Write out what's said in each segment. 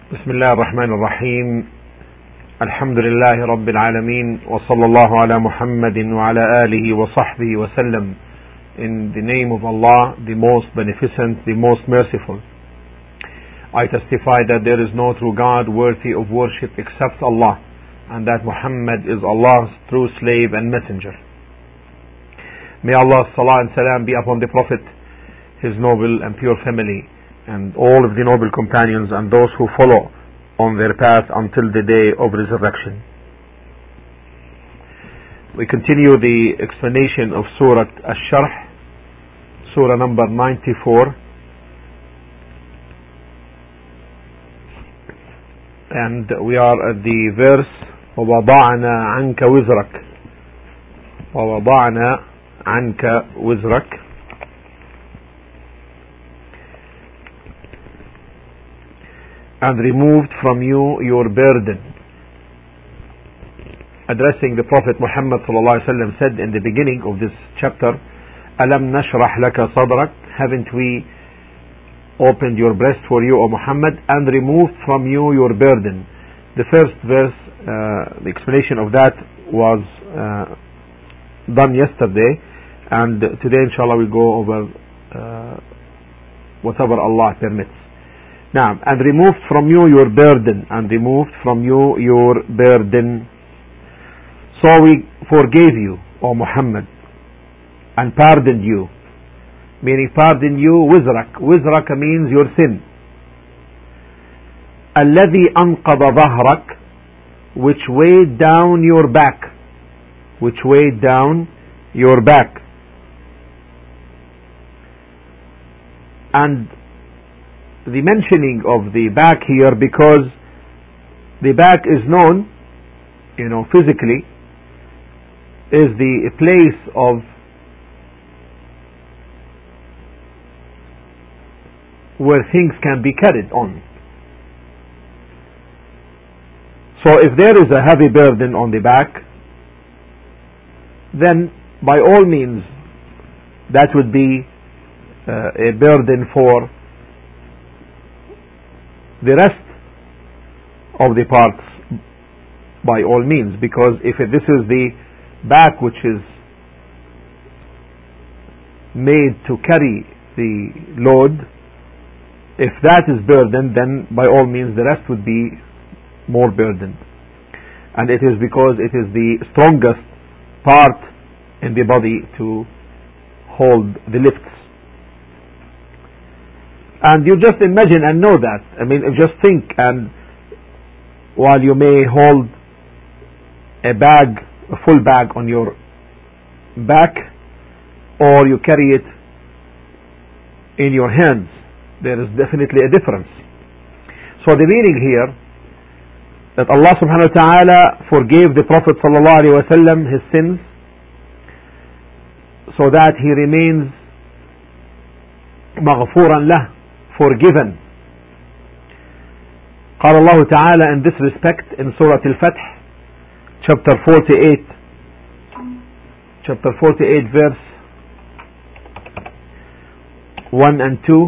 بسم الله الرحمن الرحيم. الحمد لله رب العالمين وصلى الله على محمد وعلى آله وصحبه وسلم. In the name of Allah, the most beneficent, the most merciful. I testify that there is no true God worthy of worship except Allah, and that Muhammad is Allah's true slave and messenger. May Allah's salah and salam be upon the Prophet, his noble and pure family, and all of the noble companions and those who follow on their path until the day of resurrection. We continue the explanation of Surah Ash-Sharh, Surah number 94, and we are at the verse وَوَضَعْنَا عَنْكَ وِزْرَكَ وَوَضَعْنَا عَنْكَ وِزْرَكَ, and removed from you your burden. Addressing the Prophet Muhammad ﷺ, said in the beginning of this chapter, أَلَمْ نَشْرَحْ لَكَ صَدْرَكَ, haven't we opened your breast for you, O Muhammad, and removed from you your burden. The first verse, the explanation of that was done yesterday, and today inshallah we'll go over whatever Allah permits. Now, and removed from you your burden, and removed from you your burden. So we forgave you, O Muhammad, and pardoned you. Meaning pardon you, wizrak. Wizrak means your sin. الذي أنقض ظهرك, which weighed down your back. Which weighed down your back. And the mentioning of the back here, because the back is known, physically, is the place of where things can be carried on. So if there is a heavy burden on the back, then by all means that would be a burden for the rest of the parts, by all means, because if this is the back which is made to carry the load, if that is burdened, then by all means the rest would be more burdened. And it is because it is the strongest part in the body to hold the lifts. And you just imagine and know that. Just think, and while you may hold a bag, a full bag on your back, or you carry it in your hands, there is definitely a difference. So the meaning here, that Allah subhanahu wa ta'ala forgave the Prophet sallallahu alaihi wasallam his sins, so that he remains maghfuran lah, forgiven. قال الله تعالى in this respect in Surah Al-Fath, chapter 48 verse 1 and 2,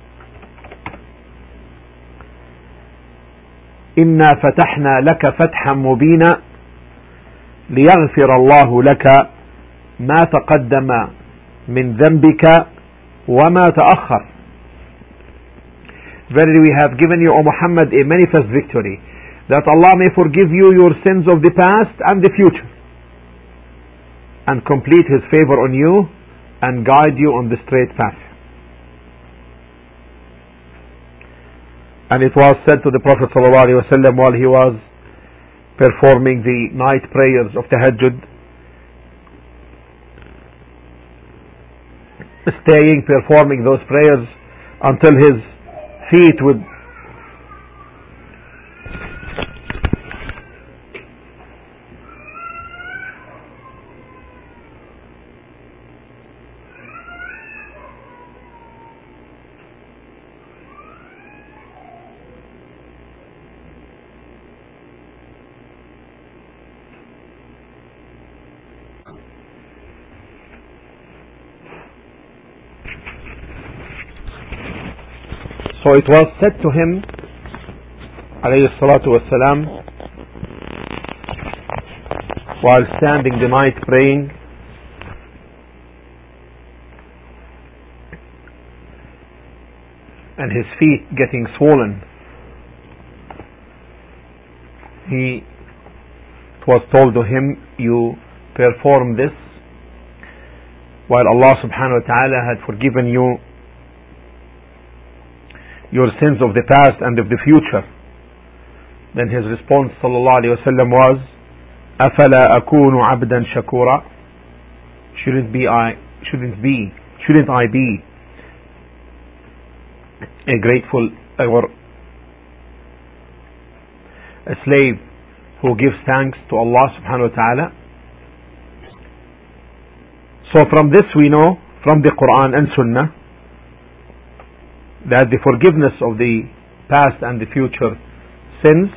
إنا فتحنا لك فتحا مبينا ليغفر الله لك ما تقدم من ذنبك وما تأخر. Verily we have given you, O Muhammad, a manifest victory, that Allah may forgive you your sins of the past and the future, and complete His favor on you, and guide you on the straight path. And it was said to the Prophet ﷺ while he was performing the night prayers of Tahajjud, performing those prayers until his feet would So it was said to him alayhi salatu wassalam, while standing the night praying, and his feet getting swollen, it was told to him, you perform this while Allah subhanahu wa ta'ala had forgiven you your sins of the past and of the future. Then his response sallallahu alayhi wa sallam was, أَفَلَا أَكُونُ عَبْدًا شَكُورًا? Shouldn't I be a grateful or a slave who gives thanks to Allah subhanahu wa ta'ala? So from this we know, from the Quran and Sunnah, that the forgiveness of the past and the future sins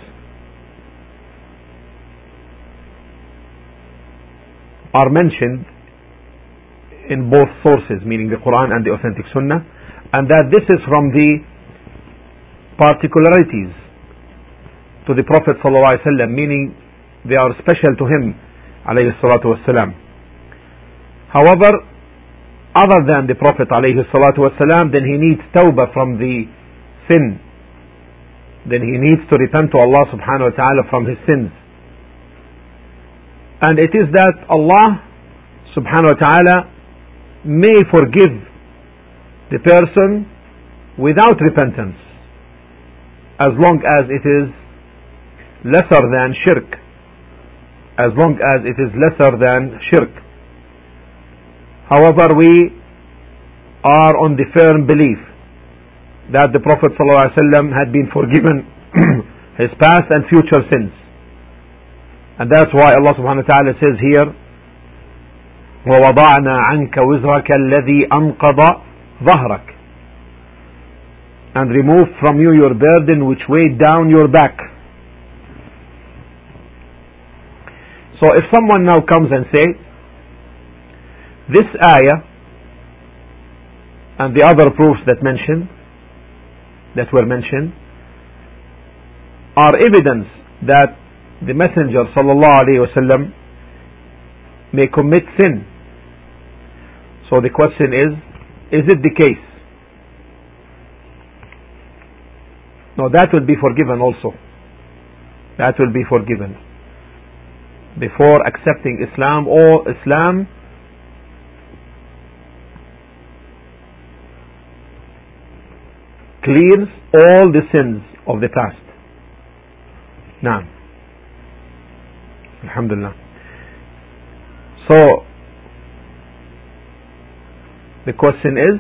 are mentioned in both sources, meaning the Quran and the authentic Sunnah, and that this is from the particularities to the Prophet ﷺ, meaning they are special to him alayhi salatu wassalam. However, other than the Prophet alayhi salatu wassalam, then he needs tawbah from the sin. Then he needs to repent to Allah subhanahu wa ta'ala from his sins. And it is that Allah subhanahu wa ta'ala may forgive the person without repentance, as long as it is lesser than shirk. As long as it is lesser than shirk. However, we are on the firm belief that the Prophet ﷺ had been forgiven his past and future sins. And that's why Allah subhanahu wa ta'ala says here, وَوَضَعْنَا عَنْكَ وِزْرَكَ الَّذِي أَنْقَضَ ظَهْرَكَ, and removed from you your burden which weighed down your back. So if someone now comes and says, this ayah and the other proofs that were mentioned are evidence that the Messenger sallallahu alaihi wasallam may commit sin. So the question is it the case? No, that will be forgiven also. That will be forgiven. Before accepting Islam, or Islam clears all the sins of the past. Naam. Alhamdulillah. So the question is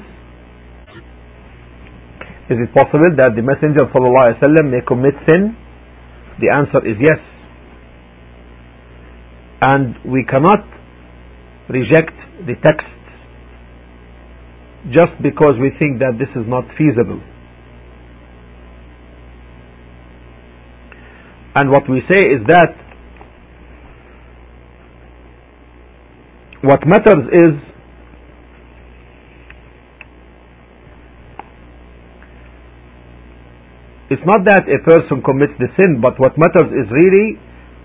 it possible that the Messenger sallallahu alaihi wasallam may commit sin? The answer is yes. And we cannot reject the text just because we think that this is not feasible. And what we say is that what matters is it's not that a person commits the sin, but what matters is really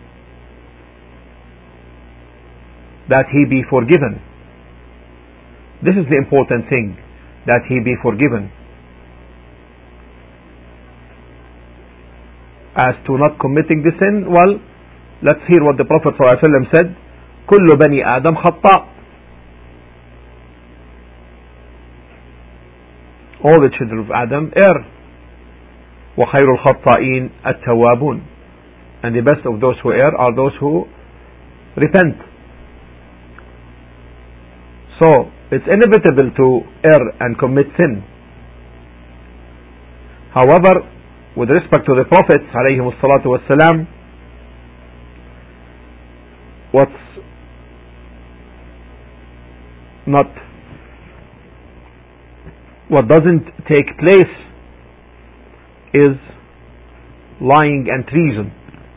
that he be forgiven. This is the important thing, that he be forgiven. As to not committing the sin, well, let's hear what the Prophet ﷺ said. كل بني آدم خطاء. All the children of Adam err. وخير الخطائين التوابون. And the best of those who err are those who repent. So it's inevitable to err and commit sin. However, with respect to the Prophets alayhimus salatu wassalam, what doesn't take place is lying and treason.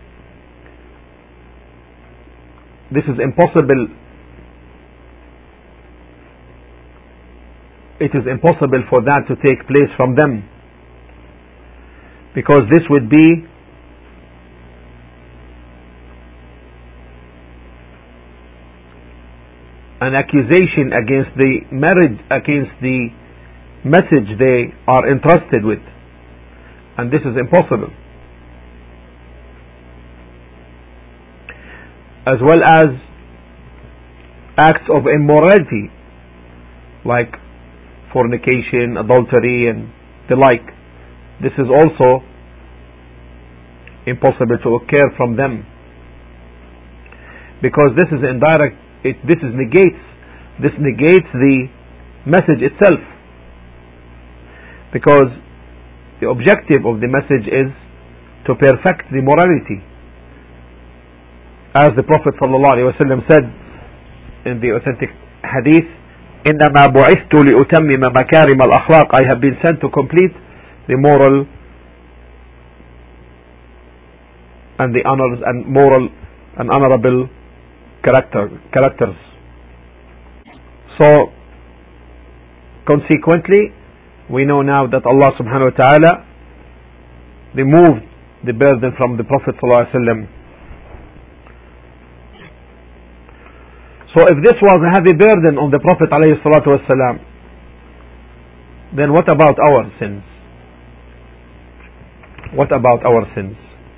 This is impossible. It is impossible for that to take place from them, because this would be an accusation against the marriage, against the message they are entrusted with. And this is impossible. As well as acts of immorality like fornication, adultery, and the like. This is also impossible to occur from them, because this is indirect. This negates the message itself, because the objective of the message is to perfect the morality, as the Prophet ﷺ said in the authentic hadith, إنما بعثت لأتمم مكارم الأخلاق. I have been sent to complete the moral and the honors and moral and honorable characters. So consequently, we know now that Allah subhanahu wa ta'ala removed the burden from the Prophet ﷺ. So if this was a heavy burden on the Prophet ﷺ, then what about our sins? What about our sins?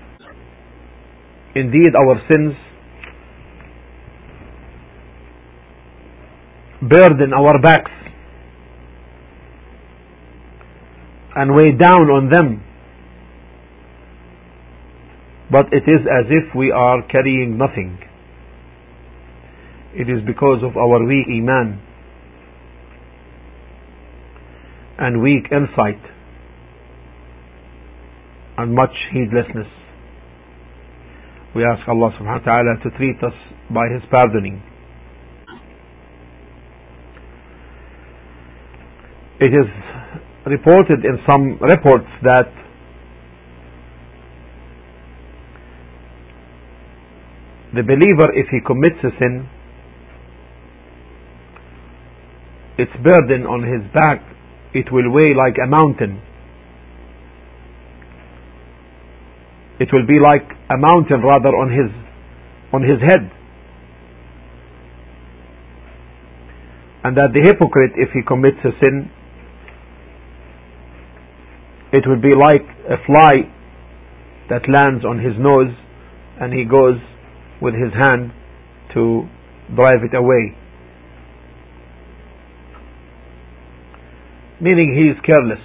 Indeed, our sins burden our backs and weigh down on them, but it is as if we are carrying nothing. It is because of our weak iman and weak insight and much heedlessness. We ask Allah subhanahu wa ta'ala to treat us by His pardoning. It is reported in some reports that the believer, if he commits a sin, its burden on his back, it will weigh like a mountain. It will be like a mountain rather on his head. And that the hypocrite, if he commits a sin, it will be like a fly that lands on his nose and he goes with his hand to drive it away. Meaning he is careless.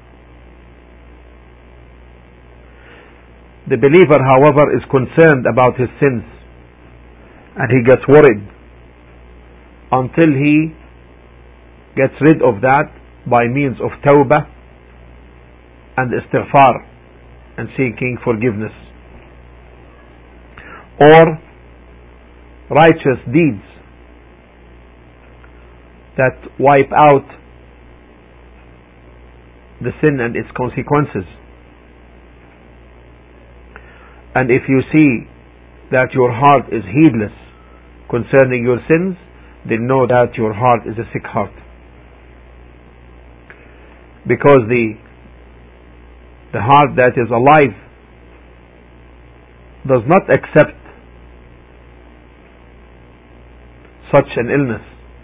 The believer, however, is concerned about his sins and he gets worried until he gets rid of that by means of tawbah and istighfar and seeking forgiveness, or righteous deeds that wipe out the sin and its consequences. And if you see that your heart is heedless concerning your sins, then know that your heart is a sick heart, because the heart that is alive does not accept such an illness.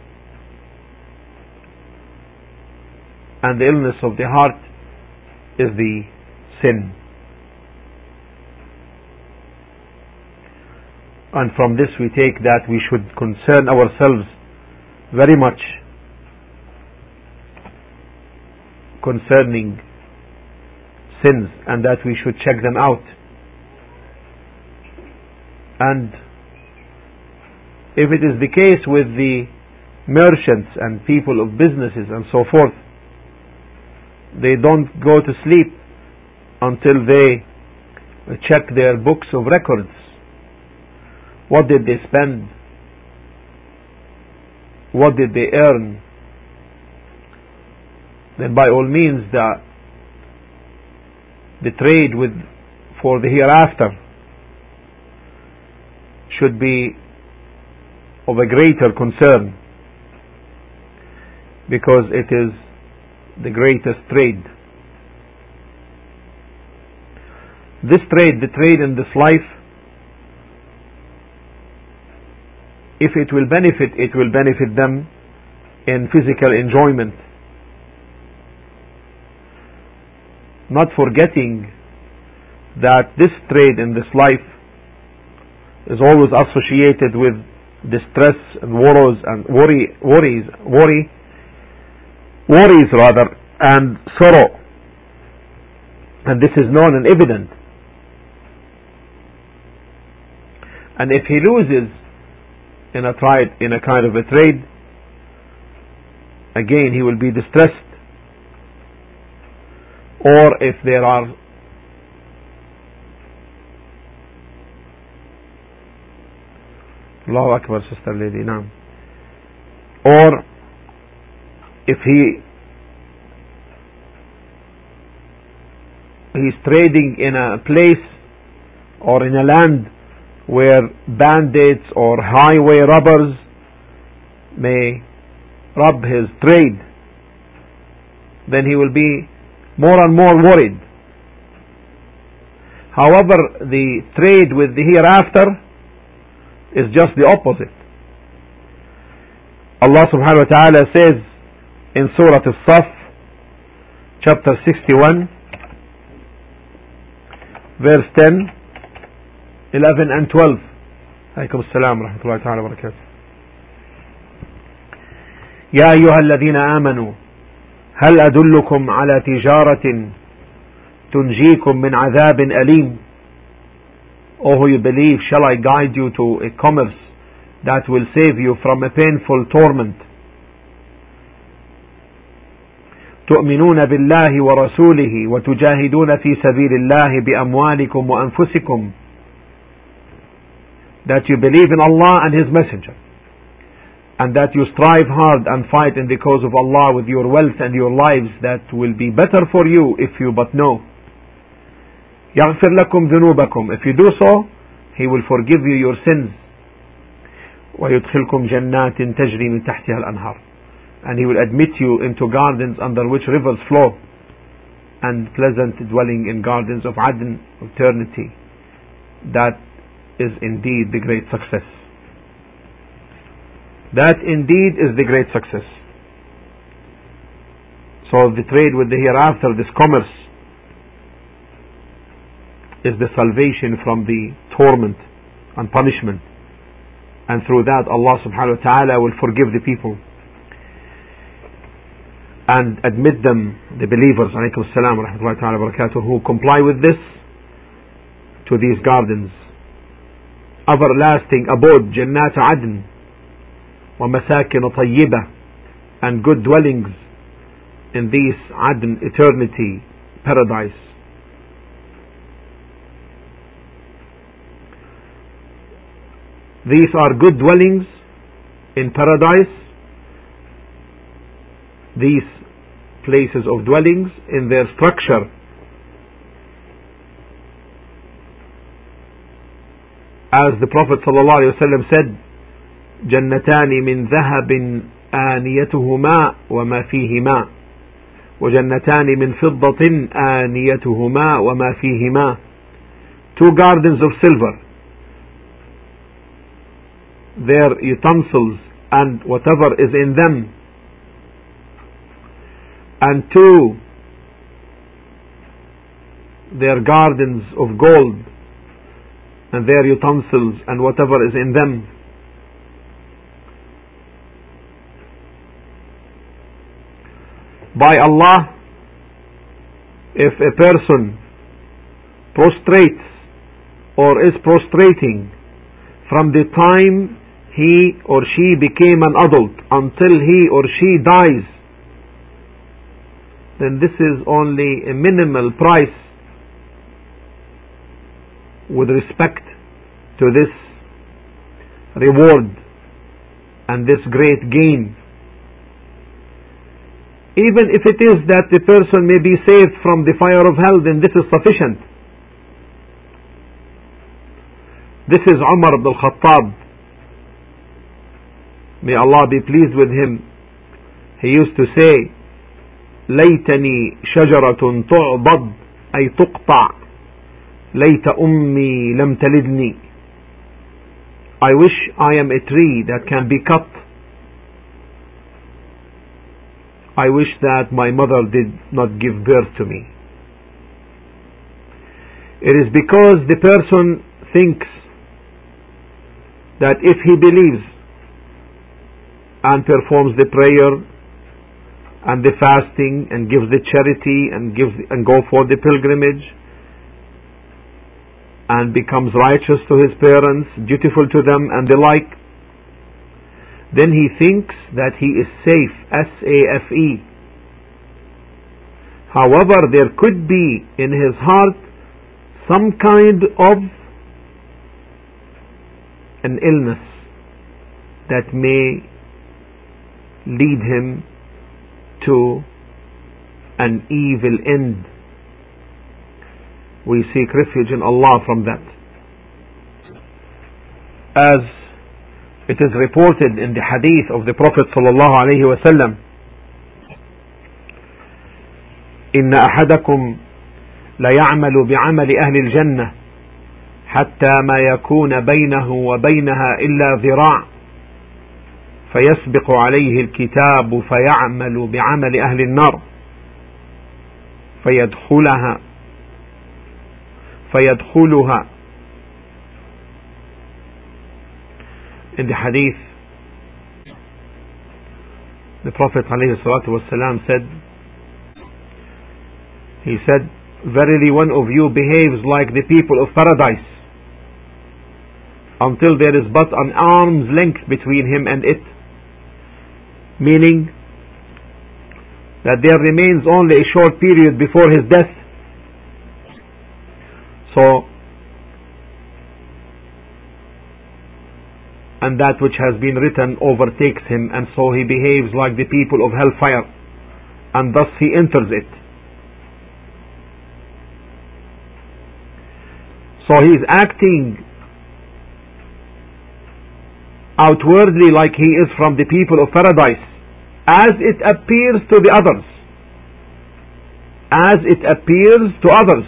And the illness of the heart is the sin. And from this we take that we should concern ourselves very much concerning sins, and that we should check them out. And if it is the case with the merchants and people of businesses and so forth, they don't go to sleep until they check their books of records. What did they spend? What did they earn? Then by all means the trade for the hereafter should be of a greater concern, because it is the greatest trade. This trade, the trade in this life, If it will benefit them in physical enjoyment. Not forgetting that this trade in this life is always associated with distress and worries and sorrow, and this is known and evident. And if he loses in a kind of a trade, again he will be distressed. Or if there are Allahu Akbar, sister lady, naam. Or if he's trading in a place or in a land where bandits or highway robbers may rob his trade, then he will be more and more worried. However, the trade with the hereafter is just the opposite. Allah subhanahu wa ta'ala says in Surah As-Saff, chapter 61, verse 10, 11 and 12. Alaykum as-salam wa rahmatullahi ta'ala wa barakatuh. يا أيها الذين آمنوا هل أدلكم على تجارة تنجيكم من عذاب أليم. O who you believe, shall I guide you to a commerce that will save you from a painful torment. تؤمنون بالله ورسوله وتجاهدون في سبيل الله بأموالكم وأنفسكم. That you believe in Allah and His Messenger, and that you strive hard and fight in the cause of Allah with your wealth and your lives, that will be better for you if you but know. يغفر لكم ذنوبكم. If you do so, He will forgive you your sins. ويدخلكم جنات تجري من تحتها الأنهار. And He will admit you into gardens under which rivers flow, and pleasant dwelling in gardens of Adn, eternity. That is indeed the great success. That indeed is the great success. So the trade with the hereafter, this commerce, is the salvation from the torment and punishment, and through that Allah subhanahu wa ta'ala will forgive the people and admit them, the believers, alaykum as-salam wa rahmatullahi ta'ala wa barakatuh, who comply with this, to these gardens, everlasting abode, Jannat Adn wa masakin tayyibah, and good dwellings in this Adn, eternity, paradise. These are good dwellings in paradise, these places of dwellings in their structure, as the Prophet ﷺ said, جنتان من ذهب آنيتهما وما فيهما وجنتان من فضة آنيتهما وما فيهما. Two gardens of silver, their utensils and whatever is in them, and two, their gardens of gold and their utensils and whatever is in them. By Allah, if a person prostrates or is prostrating from the time he or she became an adult until he or she dies, then this is only a minimal price with respect to this reward and this great gain. Even if it is that the person may be saved from the fire of hell, then this is sufficient. This is Umar ibn al-Khattab, may Allah be pleased with him. He used to say, ليتني شجرة تعضد أي تقطع ليت أمي لم تلدني. I wish I am a tree that can be cut. I wish that my mother did not give birth to me. It is because the person thinks that if he believes and performs the prayer and the fasting and gives the charity and go for the pilgrimage and becomes righteous to his parents, dutiful to them and the like, then he thinks that he is safe, S-A-F-E. However, there could be in his heart some kind of an illness that may lead him to an evil end. We seek refuge in Allah from that. As it is reported in the hadith of the Prophet sallallahu alaihi wasallam, إن أحدكم ليعمل بعمل أهل الجنة حتى ما يكون بينه وبينها إلا ذراع فيسبق عليه الكتاب فيعمل بعمل أهل النار فيدخلها. In the hadith, the Prophet ﷺ said, he said, verily one of you behaves like the people of paradise until there is but an arm's length between him and it, meaning that there remains only a short period before his death. So, and that which has been written overtakes him, and so he behaves like the people of hellfire, and thus he enters it. So he is acting outwardly like he is from the people of paradise, as it appears to the others. As it appears to others.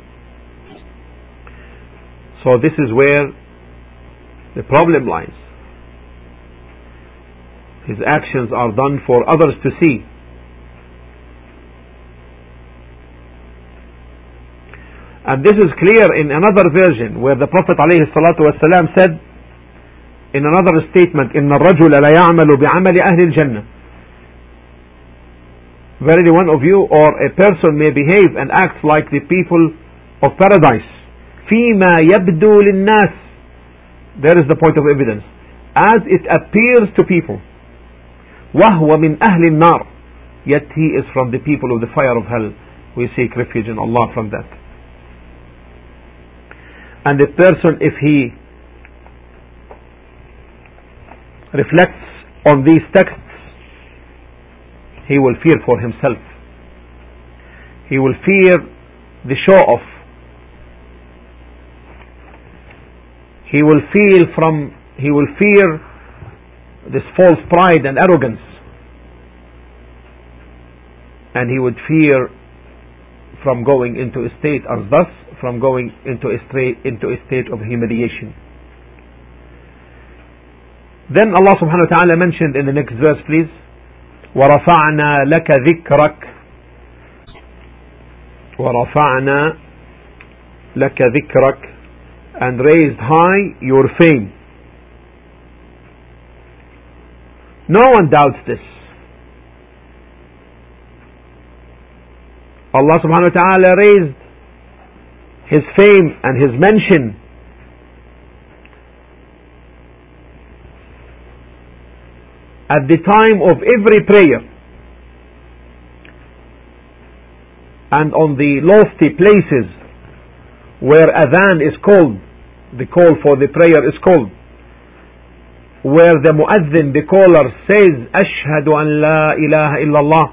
So this is where the problem lies. His actions are done for others to see. And this is clear in another version where the Prophet ﷺ said in another statement, إِنَّ الرَّجُلَ لَيَعْمَلُ بِعَمَلِ أَهْلِ الْجَنَّةِ. Verily one of you or a person may behave and act like the people of paradise. فِيمَا يَبْدُو لِلنَّاسِ. There is the point of evidence. As it appears to people. وَهُوَ مِنْ أَهْلِ النَّارِ. Yet he is from the people of the fire of hell. We seek refuge in Allah from that. And the person, if he reflects on these texts, he will fear for himself. He will fear the show-off. He will fear this false pride and arrogance, and he would fear from going into a state, or thus from going into a state of humiliation. Then Allah subhanahu wa ta'ala mentioned in the next verse, please, وَرَفَعْنَا لَكَ ذِكْرَكَ وَرَفَعْنَا لَكَ ذِكْرَكَ, and raised high your fame. No one doubts this. Allah subhanahu wa ta'ala raised His fame and His mention at the time of every prayer, and on the lofty places where adhan is called, the call for the prayer is called, where the muazzin, the caller, says ashhadu an la ilaha illallah,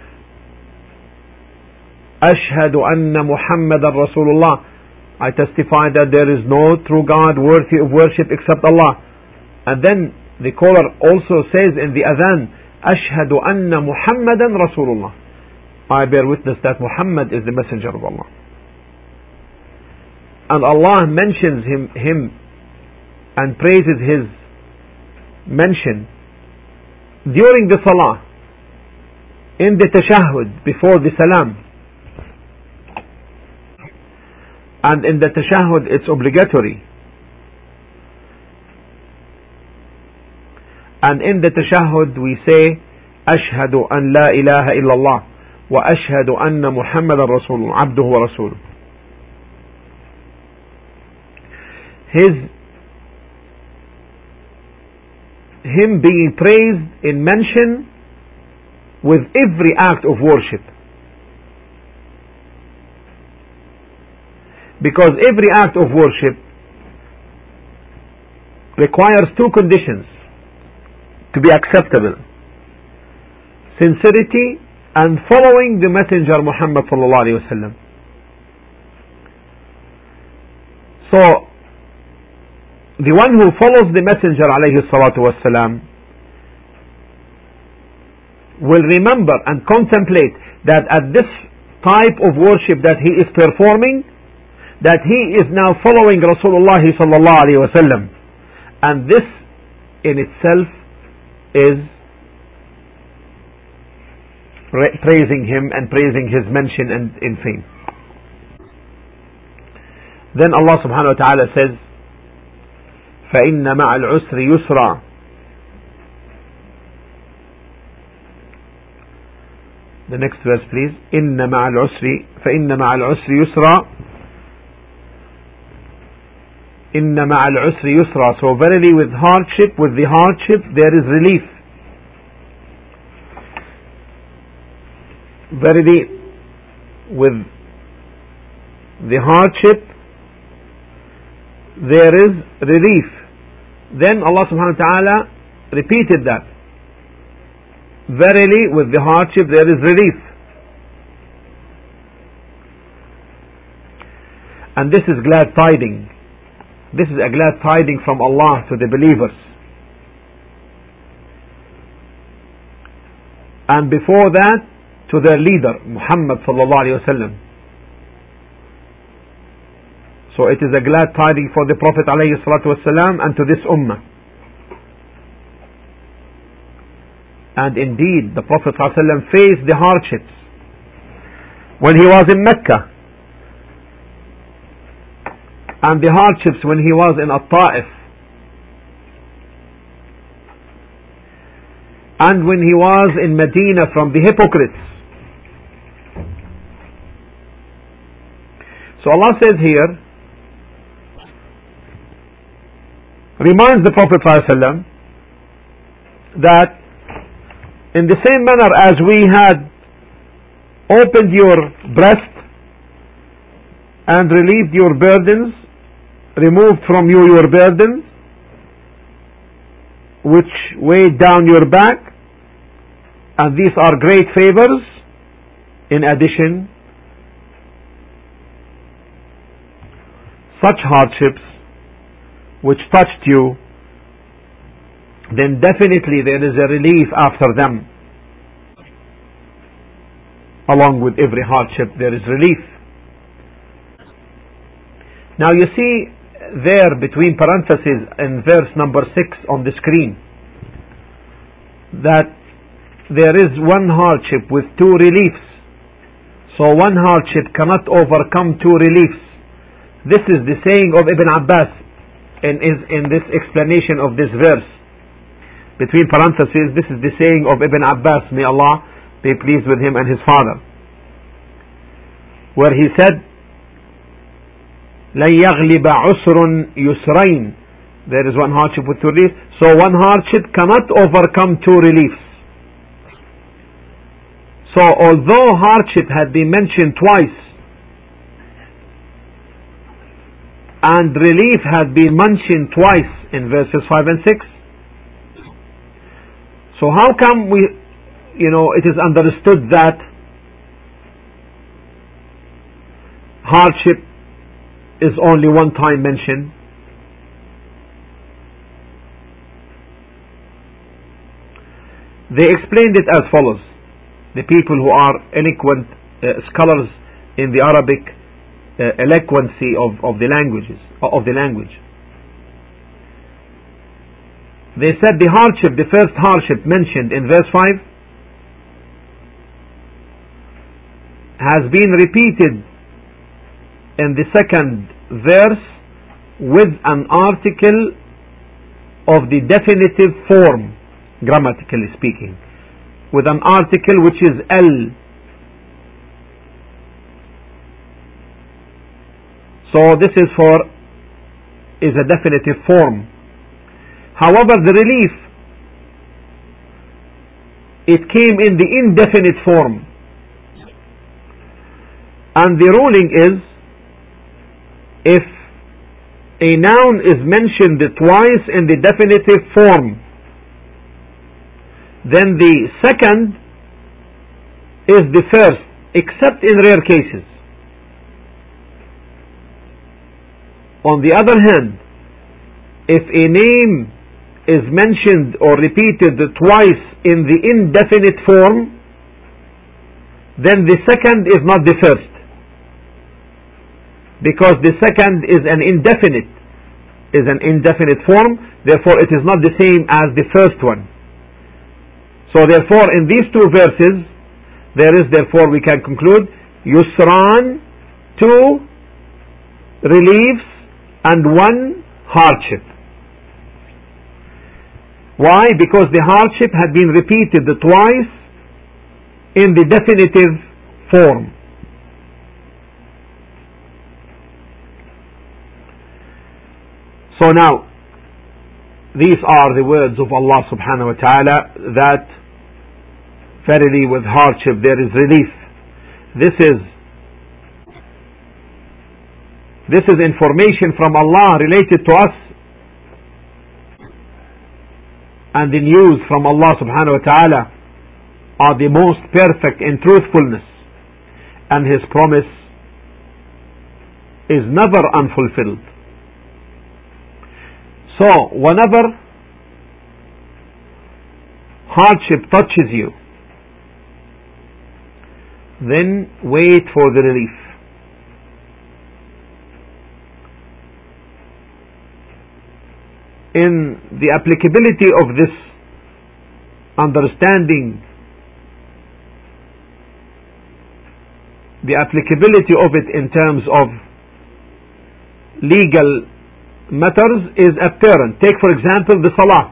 ashhadu anna muhammadan rasulullah, I testify that there is no true God worthy of worship except Allah. And then the caller also says in the adhan, ashhadu anna muhammadan rasulullah, I bear witness that Muhammad is the messenger of Allah. And Allah mentions him and praises his mention during the salah, in the tashahhud, before the salam. And in the tashahhud it's obligatory. And in the tashahhud we say, Ashhadu an la ilaha illallah wa ashhadu anna Muhammadan Rasulullah, abduhu wa rasuluh. Him being praised in mention with every act of worship. Because every act of worship requires two conditions to be acceptable: sincerity and following the Messenger Muhammad sallallahu alaihi wasallam. So the one who follows the Messenger alayhi salatu wasalam will remember and contemplate that at this type of worship that he is performing, that he is now following Rasulullah sallallahu alaihi wasallam, and this in itself is praising him and praising his mention and in fame. Then Allah subhanahu wa ta'ala says, فَإِنَّ مَعَ الْعُسْرِ يُسْرًا. The next verse please. إِنَّ مَعَ الْعُسْرِ فَإِنَّ مَعَ الْعُسْرِ يُسْرًا. إِنَّ مَعَ الْعُسْرِ يُسْرًا. So verily with the hardship there is relief. Verily with the hardship there is relief. Then Allah subhanahu wa ta'ala repeated that. Verily with the hardship there is relief. And this is glad tiding. This is a glad tiding from Allah to the believers. And before that, to their leader, Muhammad sallallahu alaihi wasallam. So it is a glad tiding for the Prophet alayhi salatu wasalam and to this ummah. And indeed, the Prophet sallallahu alaihi wasallam faced the hardships when he was in Mecca, and the hardships when he was in At-Ta'if, and when he was in Medina from the hypocrites. So Allah says here, reminds the Prophet ﷺ that in the same manner as we had opened your breast and relieved your burdens, removed from you your burdens which weighed down your back, and these are great favors. In addition, such hardships which touched you, then definitely there is a relief after them. Along with every hardship there is relief. Now you see there between parentheses in verse number 6 on the screen that there is one hardship with two reliefs. So one hardship cannot overcome two reliefs. This is the saying of Ibn Abbas in this explanation of this verse. Between parentheses, this is the saying of Ibn Abbas, may Allah be pleased with him and his father, where he said, لَنْ يَغْلِبَ عُسْرٌ يُسْرَيْنِ. There is one hardship with two reliefs. So one hardship cannot overcome two reliefs. So although hardship had been mentioned twice and relief had been mentioned twice in verses 5 and 6, so how come it is understood that hardship is only one time mentioned? They explained it as follows. The people who are eloquent scholars in the Arabic eloquency of the language. They said the hardship, the first hardship mentioned in verse 5, has been repeated in the second verse with an article of the definitive form, grammatically speaking, with an article which is L. So this is a definitive form. However, the relief, it came in the indefinite form. And the ruling is, if a noun is mentioned twice in the definitive form, then the second is the first, except in rare cases. On the other hand, if a name is mentioned or repeated twice in the indefinite form, then the second is not the first, because the second is an indefinite form, therefore it is not the same as the first one. So therefore in these two verses therefore we can conclude Yusran, 2 reliefs and 1 hardship. Why? Because the hardship had been repeated twice in the definitive form. So now, these are the words of Allah subhanahu wa ta'ala, that verily with hardship there is relief. This is information from Allah related to us, and the news from Allah subhanahu wa ta'ala are the most perfect in truthfulness, and His promise is never unfulfilled. So whenever hardship touches you, then wait for the relief. In the applicability of this understanding, the applicability of it in terms of legal matters is apparent. Take for example the Salah.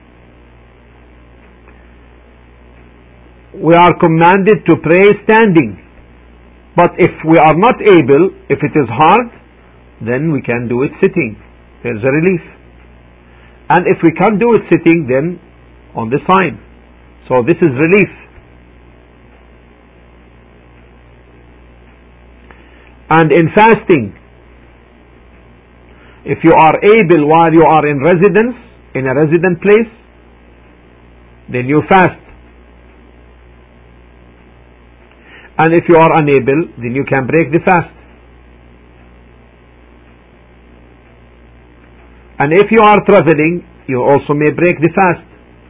We are commanded to pray standing, but if we are not able, if it is hard, then we can do it sitting. There is a relief. And if we can't do it sitting, then on the side. So this is relief. And in fasting, if you are able while you are in residence, in a resident place, then you fast. And if you are unable, then you can break the fast. And if you are traveling, you also may break the fast.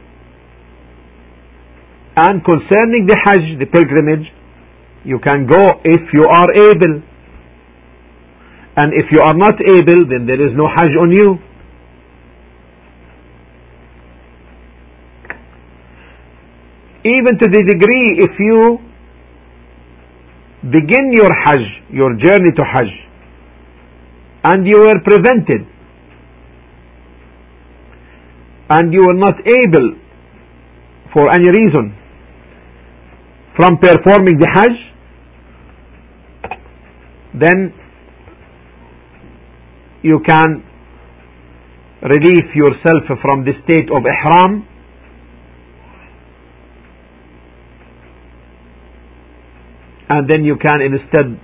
And concerning the Hajj, the pilgrimage, you can go if you are able. And if you are not able, then there is no Hajj on you. Even to the degree if you begin your Hajj, your journey to Hajj, and you were prevented, and you were not able for any reason from performing the Hajj, then you can relieve yourself from the state of ihram and then you can instead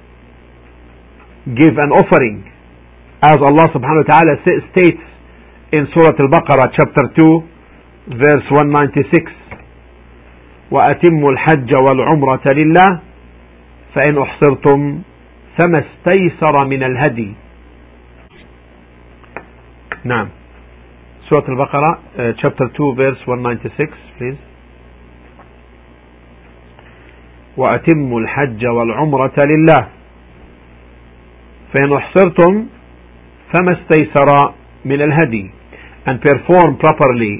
give an offering, as Allah subhanahu wa ta'ala states in Surah Al-Baqarah chapter 2 verse 196, وَأَتِمُّوا الْحَجَّ وَالْعُمْرَةَ لِلَّهِ فَإِنْ أُحْصِرْتُمْ فَمَا اسْتَيْسَرَ مِنَ الْهَدِيِ. نعم. Surah Al-Baqarah chapter 2 verse 196, please. وَأَتِمُّوا الْحَجَّ وَالْعُمْرَةَ لِلَّهِ فَإِنْ أُحْصِرْتُمْ فَمَا اسْتَيْسَرَ مِنَ الْهَدِيِ. and perform properly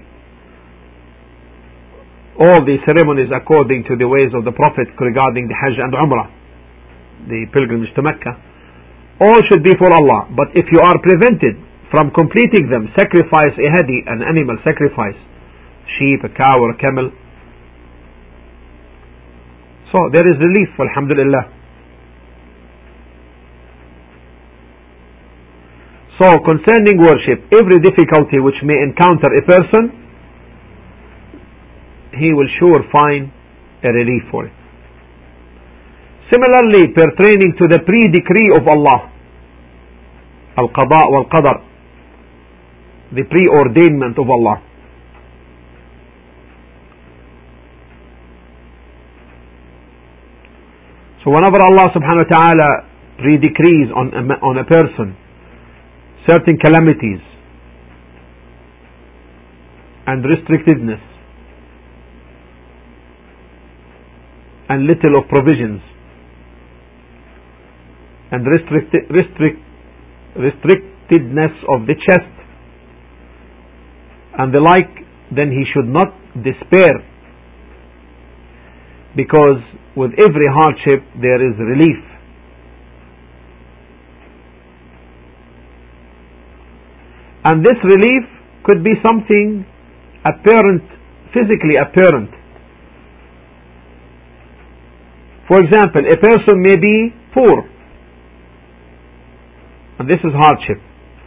all the ceremonies according to the ways of the Prophet regarding the Hajj and Umrah, the pilgrimage to Mecca, all should be for Allah. But if you are prevented from completing them, sacrifice a hadi, an animal sacrifice, sheep, a cow or a camel, so there is relief, alhamdulillah. So concerning worship, every difficulty which may encounter a person, he will sure find a relief for it. Similarly, pertaining to the pre-decree of Allah, al-qada wal-qadar, the preordainment of Allah, so whenever Allah subhanahu wa ta'ala pre-decrees on a person certain calamities and restrictedness and little of provisions and restrictedness of the chest and the like, then he should not despair, because with every hardship there is relief. And this relief could be something apparent, physically apparent. For example, a person may be poor, and this is hardship.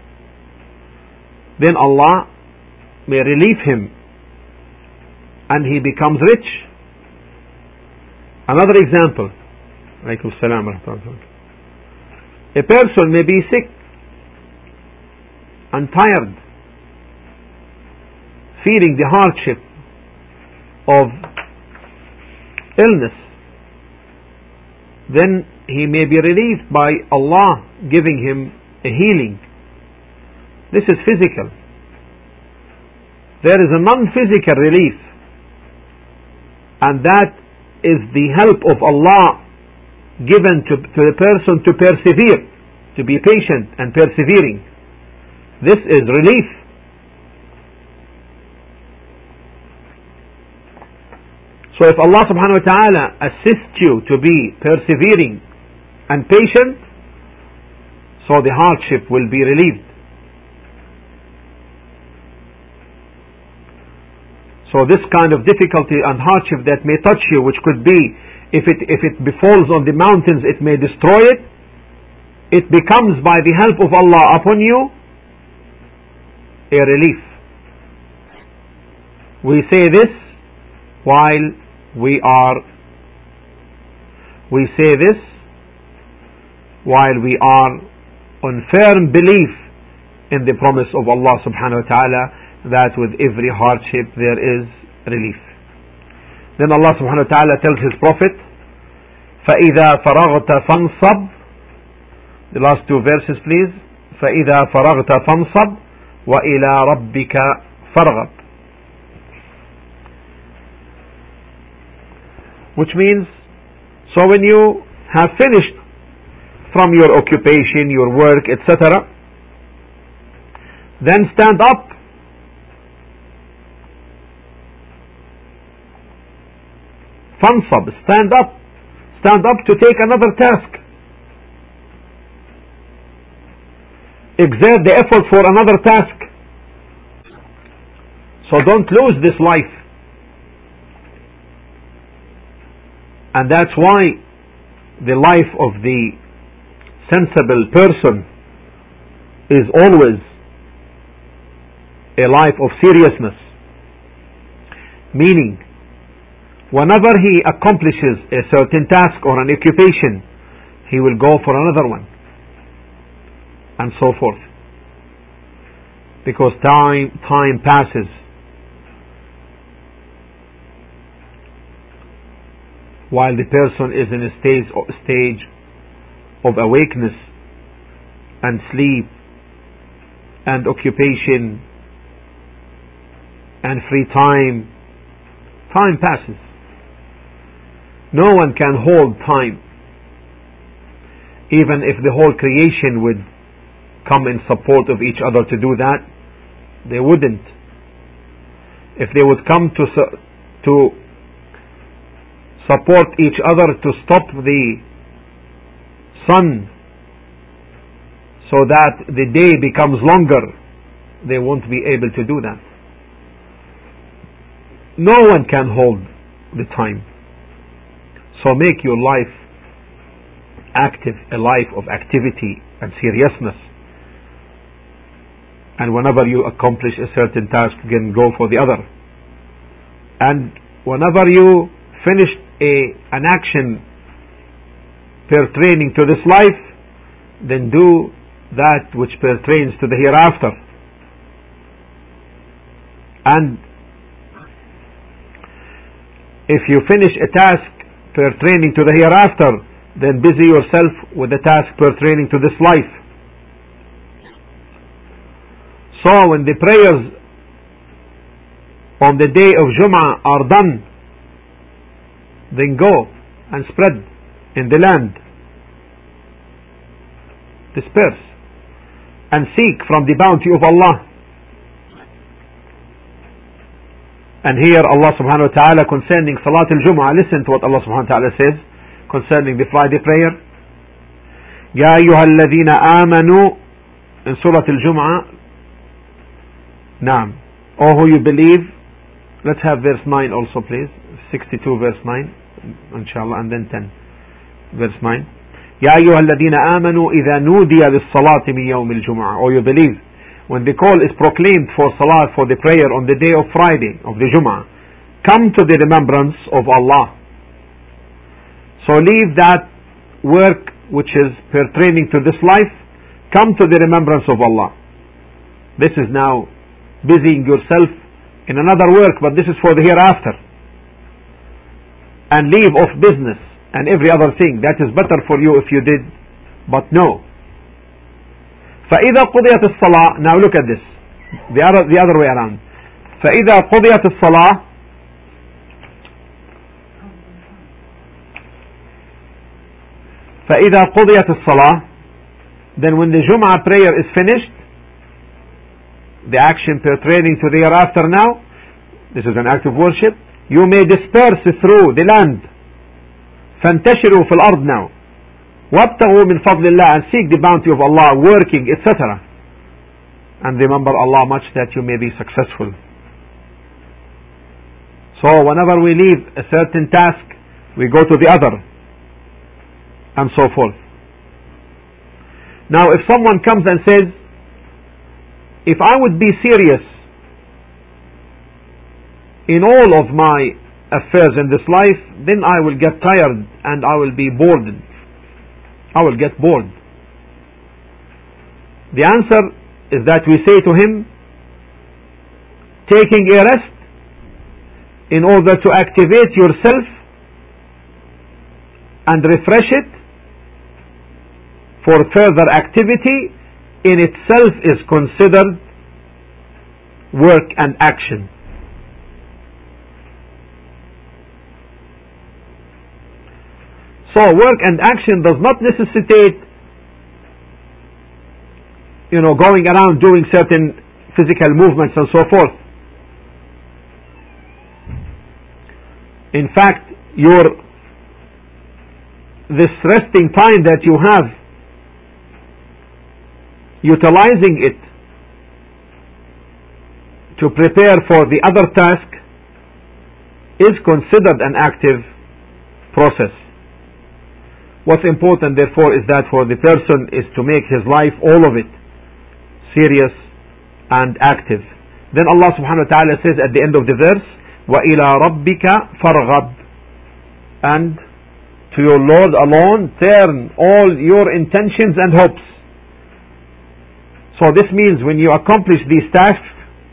Then Allah may relieve him and he becomes rich. Another example, alaykum salam wa rahmatullah. A person may be sick and tired, feeling the hardship of illness. Then he may be relieved by Allah giving him a healing. This is physical. There is a non-physical relief, and that is the help of Allah given to the person to persevere, to be patient and persevering. This is relief. So if Allah subhanahu wa ta'ala assists you to be persevering and patient, so the hardship will be relieved. So this kind of difficulty and hardship that may touch you, which could be, if it befalls on the mountains, it may destroy it. It becomes, by the help of Allah upon you, a relief. We say this while we are on firm belief in the promise of Allah subhanahu wa ta'ala, that with every hardship there is relief. Then Allah subhanahu wa ta'ala tells His Prophet, فَإِذَا فَرَغْتَ فَانْصَبْ. The last two verses please. فَإِذَا فَرَغْتَ فَانْصَبْ وَإِلَى رَبِّكَ فَارْغَبْ. Which means, so when you have finished from your occupation, your work, etc., then stand up. Fansab, stand up. Stand up to take another task. Exert the effort for another task. So don't lose this life. And that's why the life of the sensible person is always a life of seriousness. Meaning, whenever he accomplishes a certain task or an occupation, he will go for another one, and so forth. Because time passes. While the person is in a stage of awakeness and sleep and occupation and free time, time passes. No one can hold time. Even if the whole creation would come in support of each other to do that, They wouldn't. If they would come to support each other to stop the sun so that the day becomes longer, they won't be able to do that. No one can hold the time. So make your life active, a life of activity and seriousness. And whenever you accomplish a certain task, you can go for the other. And whenever you finish an action pertaining to this life, then do that which pertains to the hereafter. And if you finish a task pertaining to the hereafter, then busy yourself with the task pertaining to this life. So when the prayers on the day of Jum'ah are done, then go and spread in the land. Disperse and seek from the bounty of Allah. And here Allah subhanahu wa ta'ala concerning Salat al-Jum'ah, listen to what Allah subhanahu wa ta'ala says concerning the Friday prayer. Ya ayyuhal ladhina amanu, in Surah al-Jum'ah. Naam. Oh, who you believe. Let's have verse 9 also, please. 62 verse 9, inshallah, and then 10 verse 9. Ya ayyuhal ladhina amanu idha nudiya lis-salati min yawm al-Jum'ah. Oh, you believe, when the call is proclaimed for salat, for the prayer on the day of Friday, of the Jum'ah, come to the remembrance of Allah. So leave that work which is pertaining to this life, come to the remembrance of Allah. This is now busying yourself in another work, but this is for the hereafter. And leave off business and every other thing. That is better for you if you did, but no. فإذا قضيت الصلاة, now look at this, the other way around. فإذا قضيت الصلاة, فإذا قضيت الصلاة, then when the Jum'ah prayer is finished, the action pertaining to the hereafter now, this is an act of worship, you may disperse through the land. فانتشروا في الأرض now. وابتغوا من فضل الله, and seek the bounty of Allah, working, etc. And remember Allah much that you may be successful. So whenever we leave a certain task, we go to the other, and so forth. Now if someone comes and says, if I would be serious in all of my affairs in this life, then I will get tired and I will be bored. I will get bored. The answer is that we say to him, taking a rest in order to activate yourself and refresh it for further activity in itself is considered work and action. So work and action does not necessitate, going around doing certain physical movements and so forth. In fact, this resting time that you have, utilizing it to prepare for the other task, is considered an active process. What's important therefore is that for the person is to make his life, all of it, serious and active. Then Allah subhanahu wa ta'ala says at the end of the verse, وَإِلَىٰ رَبِّكَ فَارْغَبْ, and to your Lord alone turn all your intentions and hopes. So this means when you accomplish these tasks,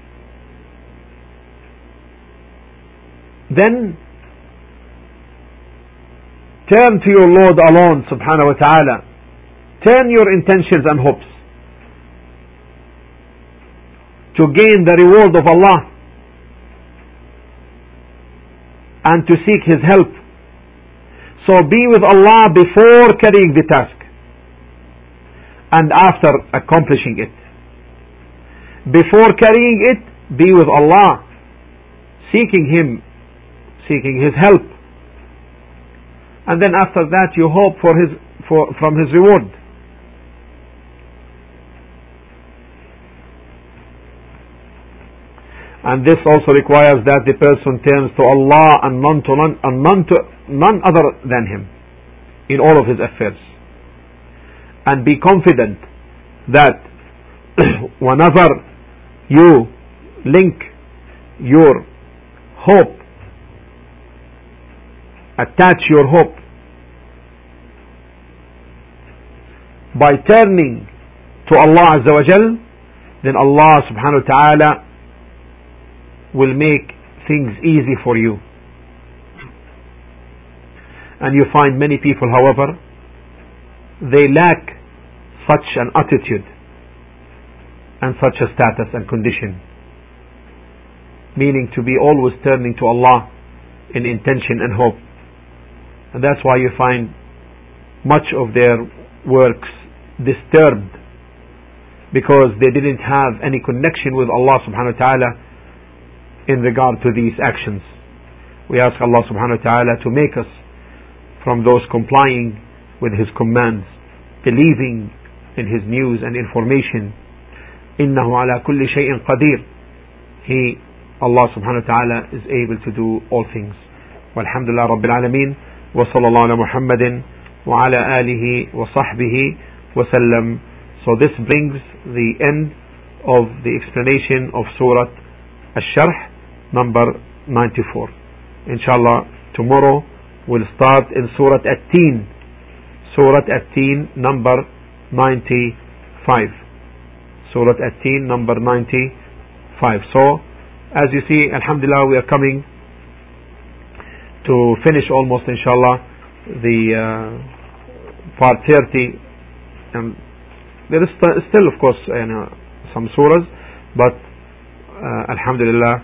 then turn to your Lord alone subhanahu wa ta'ala. Turn your intentions and hopes to gain the reward of Allah and to seek His help. So be with Allah before carrying the task and after accomplishing it. before carrying it, be with Allah, seeking Him, seeking His help. And then after that you hope from His reward. And this also requires that the person turns to Allah and none other than Him in all of his affairs. And be confident that whenever you link your hope, attach your hope by turning to Allah Azza wa Jal, then Allah subhanahu wa ta'ala will make things easy for you. And you find many people, however, they lack such an attitude and such a status and condition, meaning to be always turning to Allah in intention and hope. And that's why you find much of their works disturbed, because they didn't have any connection with Allah subhanahu wa ta'ala in regard to these actions. We ask Allah subhanahu wa ta'ala to make us from those complying with His commands, believing in His news and information. إنه على كل شيء قدير. He, Allah subhanahu wa ta'ala, is able to do all things. Walhamdulillah Rabbil Alameen. Wa sallallahu ala Muhammadin wa ala alihi wa sahbihi wa sallam. So this brings the end of the explanation of Surah Ash-Sharh number 94. Inshallah, tomorrow we'll start in Surah At-Teen. Surah At-Teen number 95. Surah At-Teen number 95. So, as you see, alhamdulillah, we are coming to finish almost, inshallah, the part 30. And there is still, of course, some surahs, but alhamdulillah,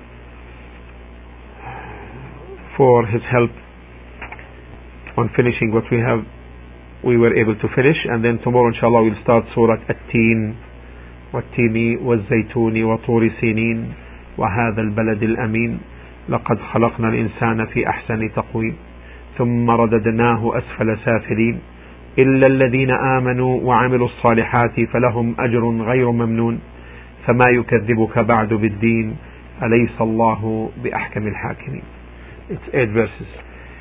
for His help on finishing what we were able to finish. And then tomorrow, inshallah, we'll start Surah At-Teen. والتين والزيتون وطور سينين وهذا البلد الأمين لقد خلقنا الإنسان في أحسن تقويم ثم رددناه أسفل سافلين إلا الذين آمنوا وعملوا الصالحات فلهم أجر غير ممنون فما يكذبك بعد بالدين أليس الله بأحكم الحاكمين. It's 8 verses.